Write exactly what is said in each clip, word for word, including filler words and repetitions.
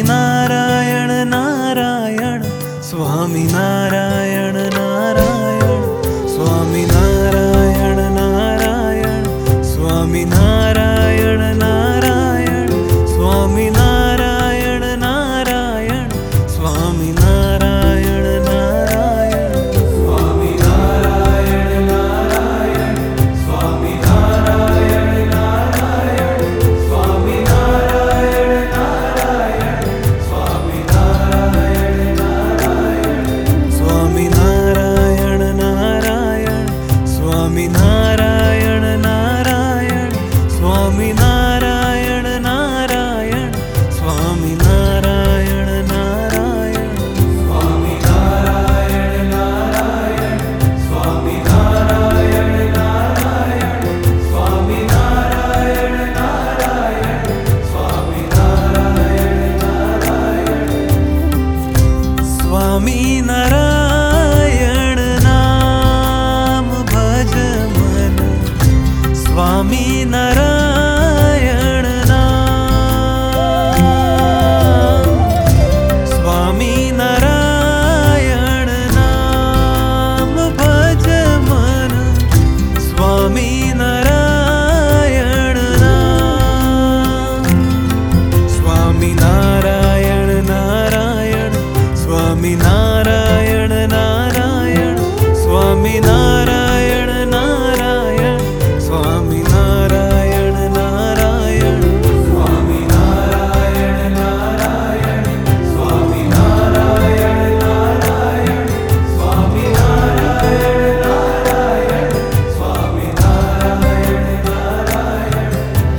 नारायण नारायण स्वामी नारायण नारायण स्वामी नारायण नारायण स्वामी नारायण नारायण स्वामी नारायण नारायण स्वामी नारायण नारायण स्वामी नारायण नारायण स्वामी नारायण नारायण स्वामी नारायण नारायण स्वामी नारायण नारायण स्वामी नारायण नारायण स्वामी नारायण नारायण स्वामी नारायण नारायण स्वामी नारायण नारायण स्वामी नारायण नारायण स्वामी नारायण नारायण स्वामी नारायण नारायण स्वामी नारायण नारायण स्वामी नारायण नाम भज मन स्वामी नारायण नाम स्वामी नारायण नाम भज मन स्वामी नारायण नाम स्वामी नारायण नारायण स्वामी नारायण नारायण स्वामी नारायण नारायण स्वामी नारायण नारायण स्वामी नारायण नारायण स्वामी नारायण नारायण स्वामी नारायण नारायण स्वामी नारायण नारायण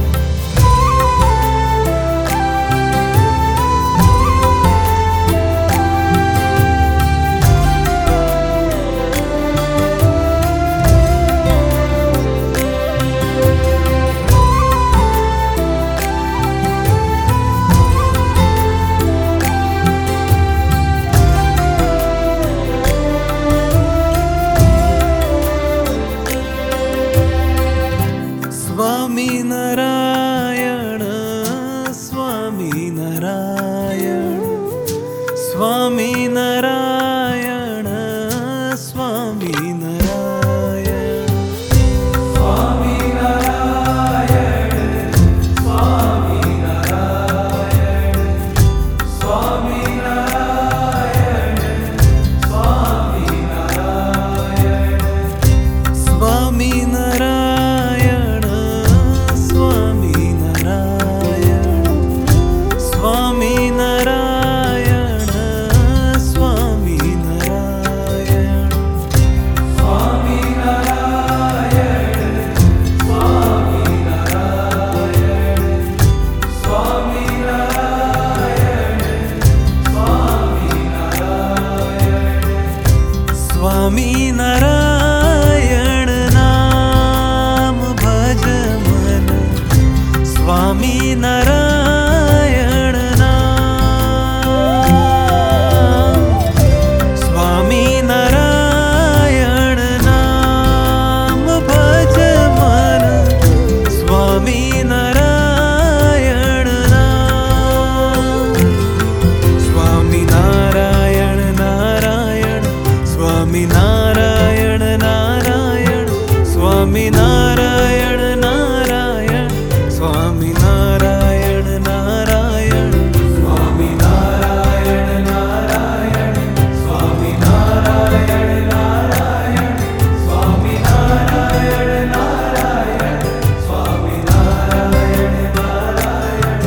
स्वामी नारायण स्वामी नारायण स्वामी नारायण स्वामी नारायण स्वामी नारायण स्वामी नारायण स्वामी नारायण स्वामी नारायण स्वामी नारायण स्वामी नारायण स्वामी नारायण स्वामी नारायण स्वामी नारायण स्वामी नारायण स्वामी नारायण स्वामी नारायण स्वामी नारायण नाम भज मन स्वामी नारायण नाम स्वामी नारायण नाम भज मन स्वामी नारायण नाम स्वामी नारायण नारायण स्वामी नारायण नारायण स्वामी नारायण नारायण स्वामी नारायण नारायण स्वामी नारायण नारायण स्वामी नारायण नारायण स्वामी नारायण नारायण स्वामी नारायण नारायण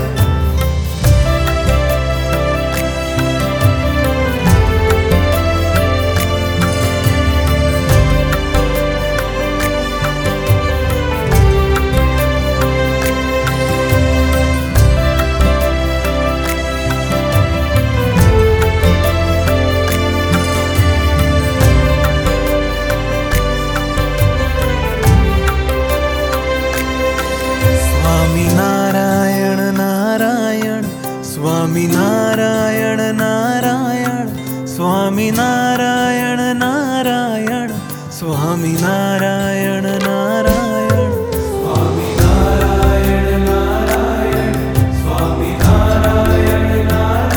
स्वामी नारायण नारायण स्वामी नारायण नारायण स्वामी नारायण नारायण स्वामी नारायण नारायण स्वामी नारायण नारायण स्वामी नारायण नारायण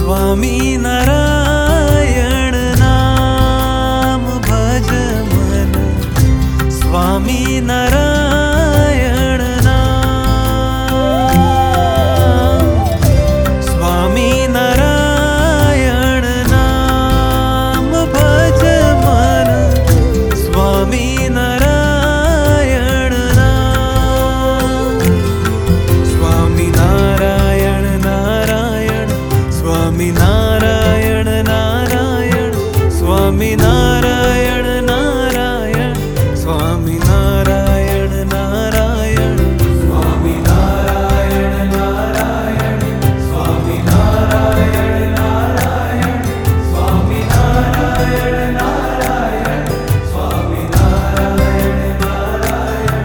स्वामी नारायण नाम भज मन, स्वामी नारायण नाम, स्वामी नारायण नाम भज मन, स्वामी नारायण नाम, स्वामी नारायण नारायण, स्वामी नारायण नारायण, स्वामी नारायण नारायण, स्वामी नारायण नारायण, स्वामी नारायण नारायण, स्वामी नारायण नारायण, स्वामी नारायण नारायण, स्वामी नारायण नारायण।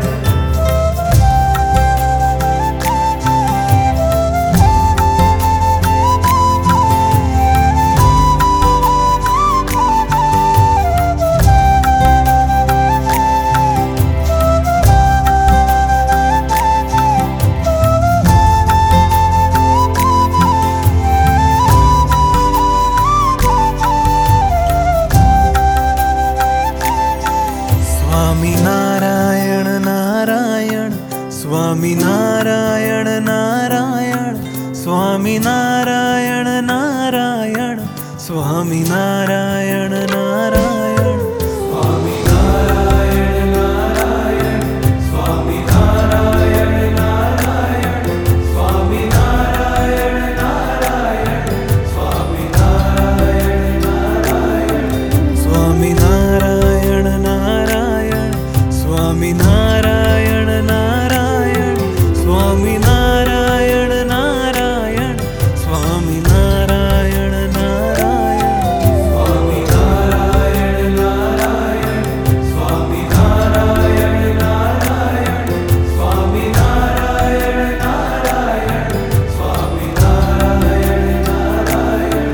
स्वामी नारायण नारायण, स्वामी नारायण नारायण, स्वामी नारायण नारायण, स्वामी नारायण नारायण, स्वामी नारायण नारायण, स्वामी नारायण नारायण, स्वामी नारायण नारायण, स्वामी नारायण नारायण, स्वामी नारायण नारायण, स्वामी नारायण नारायण, स्वामी नारायण नारायण, स्वामी नारायण नारायण, स्वामी नारायण नारायण, स्वामी नारायण नारायण, स्वामी नारायण नारायण, स्वामी नारायण नारायण।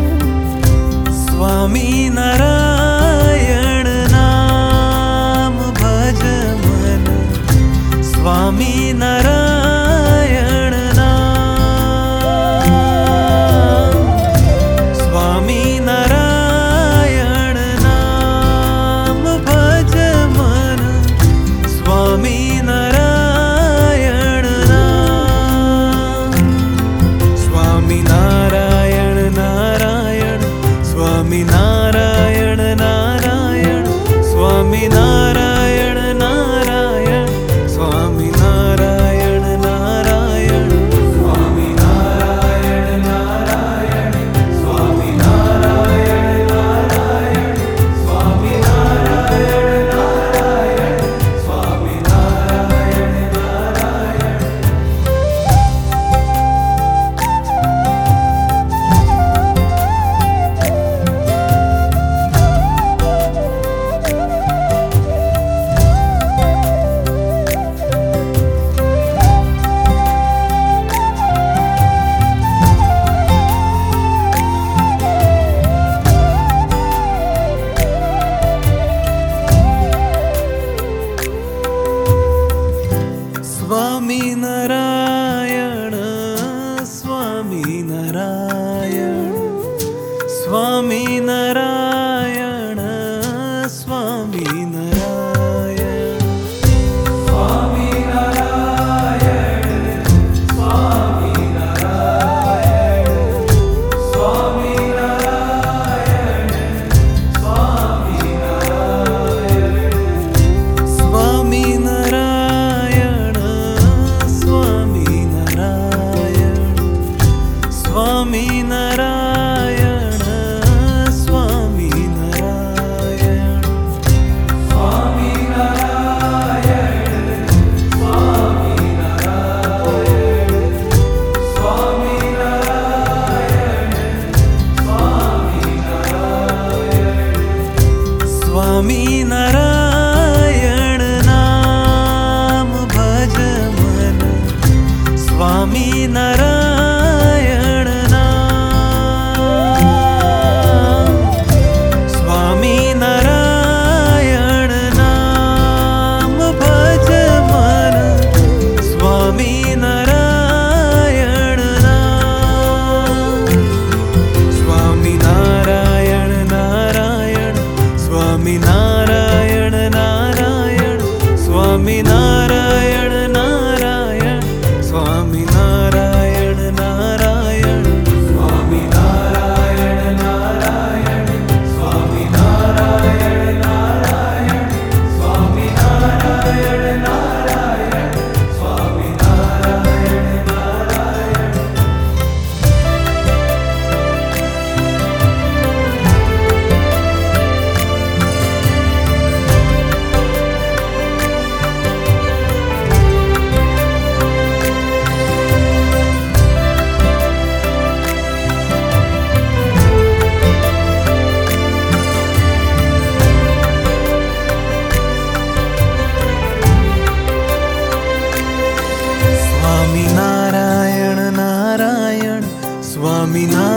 स्वामी नारायण नाम भज मन, स्वामी नारायण नाम, स्वामी नारायण नाम भज मन, स्वामी नारायण नाम, स्वामी नारायण नारायण, स्वामी नारायण नारायण, स्वामी नारायण नारायण, स्वामी नारायण नारायण, स्वामी नारायण नारायण, स्वामी नारायण नारायण, स्वामी नारायण नारायण, स्वामी नारायण नारायण। स्वामी नारायण, स्वामी नारायण, स्वामी नारायण, स्वामी नारायण, स्वामी नारायण, स्वामी नारायण, स्वामी नारायण, स्वामी नारायण, स्वामी नारायण, स्वामी नारायण, स्वामी नारायण, स्वामी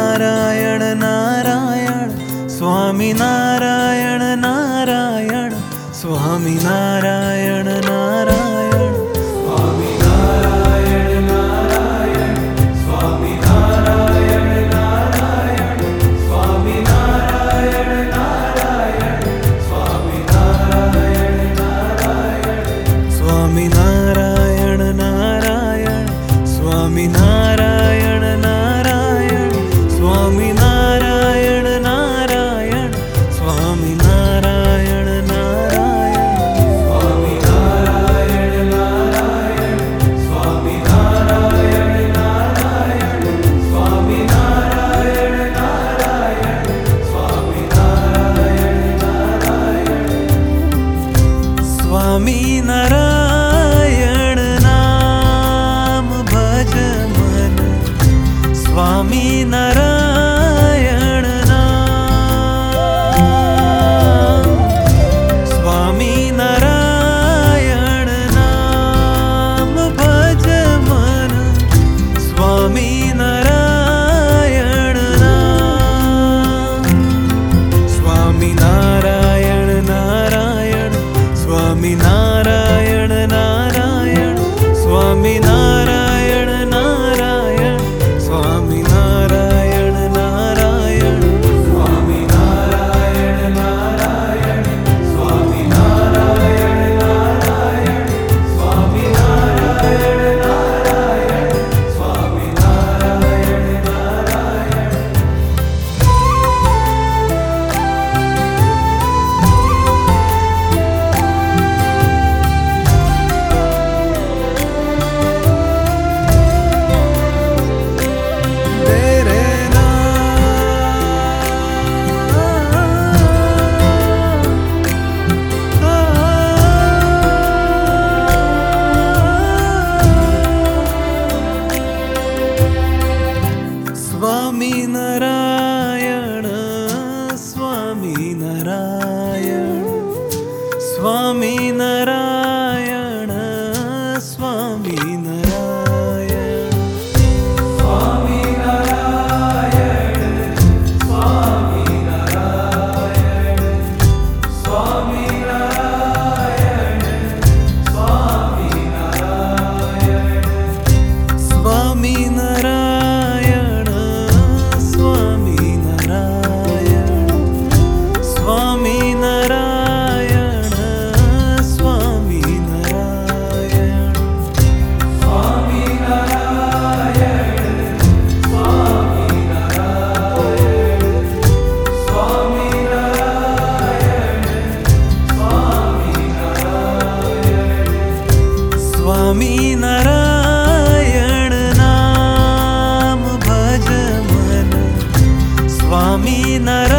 नारायण नारायण स्वामी नारायण नारायण स्वामी नारायण नारायण स्वामी नारायण नारायण स्वामी नारायण नारायण स्वामी नारायण नारायण स्वामी नारायण नारायण स्वामी नारायण नारायण स्वामी नारायण नारायण स्वामी नारायण नारायण स्वामी नारायण नारायण स्वामी नारायण नारायण स्वामी नारायण नारायण स्वामी नारायण नारायण स्वामी नारायण नारायण स्वामी नारायण नाम भज मन स्वामी नारायण नाम स्वामी नारायण नाम भज मन स्वामी नारायण नाम स्वामी नारायण नारायण स्वामी नारायण नारायण स्वामी नारायण नारायण स्वामी नारायण नारायण स्वामी नारायण नारायण स्वामी नारायण नारायण स्वामी नारायण नारायण स्वामी नारायण नारायण तेरे स्वामी नारायण स्वामी नारायण स्वामी नारायण स्वामी नारायण स्वामी नारायण स्वामी नारायण स्वामी नारायण स्वामी नारायण स्वामी नारायण स्वामी नारायण स्वामी नारायण स्वामी नारायण स्वामी नारायण स्वामी नारायण स्वामी नारायण स्वामी नारायण स्वामी नारायण नाम भज मन स्वामी नारायण